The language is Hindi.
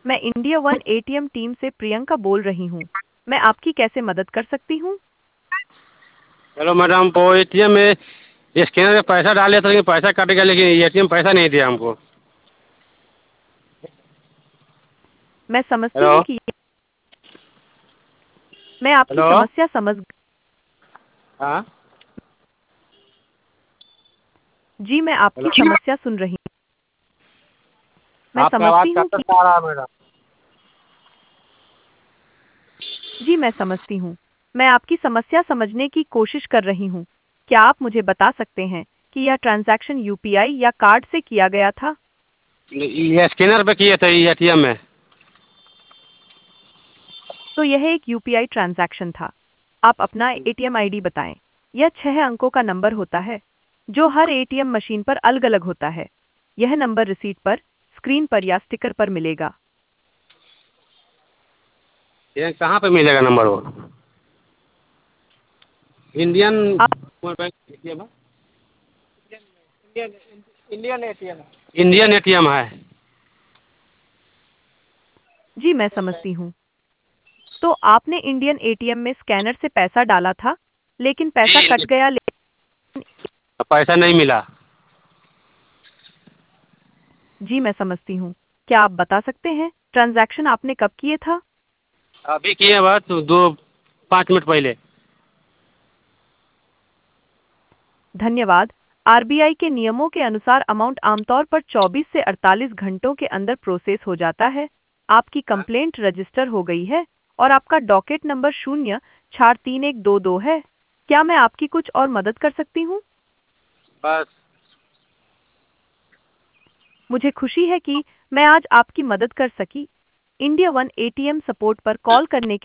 मैं इंडिया वन एटीएम टीम से प्रियंका बोल रही हूँ। मैं आपकी कैसे मदद कर सकती हूँ? हेलो मैडम, वो एटीएम में स्कैनर में पैसा डाले तो लेकिन पैसा कट गया, लेकिन एटीएम पैसा नहीं दिया हमको। मैं समझती हेलो। हूँ कि मैं आपकी हेलो। समस्या समझ हाँ। जी, मैं आपकी हेलो। समस्या सुन रही हूँ। मैं आपका आवाज़ समझती हूँ कट कि आ रहा है मैडम। जी, मैं समझती हूँ। मैं आपकी समस्या समझने की कोशिश कर रही हूँ। क्या आप मुझे बता सकते हैं कि यह ट्रांजैक्शन यूपीआई या कार्ड से किया गया था? ये स्कैनर पे किए थे एटीएम में। तो यह एक यूपीआई ट्रांजैक्शन था। आप अपना एटीएम आईडी बताएं। यह 6 अंकों का नंबर होता है, जो हर एटीएम मशीन पर अलग-अलग होता है। यह नंबर रिसीट पर, स्क्रीन पर या स्टिकर पर मिलेगा। ये कहाँ पे मिलेगा नंबर वो? इंडियन आप बैंक एटीएम है। इंडियन एटीएम है। इंडियन एटीएम है। जी, मैं समझती हूँ। तो आपने इंडियन एटीएम में स्कैनर से पैसा डाला था, लेकिन पैसा कट जी। गया। लेकिन पैसा नहीं मिला। जी, मैं समझती हूँ। क्या आप बता सकते हैं ट्रांजैक्शन आपने कब किए था? अभी किए बस 5 मिनट पहले। धन्यवाद। आरबीआई के नियमों के अनुसार अमाउंट आमतौर पर 24 से 48 घंटों के अंदर प्रोसेस हो जाता है। आपकी कंप्लेंट रजिस्टर हो गई है और आपका डॉकेट नंबर 0-43122 है। क्या मैं आपकी कुछ और मदद कर सकती हूँ? बस। मुझे खुशी है कि मैं आज आपकी मदद कर सकी। इंडिया वन एटीएम सपोर्ट पर कॉल करने के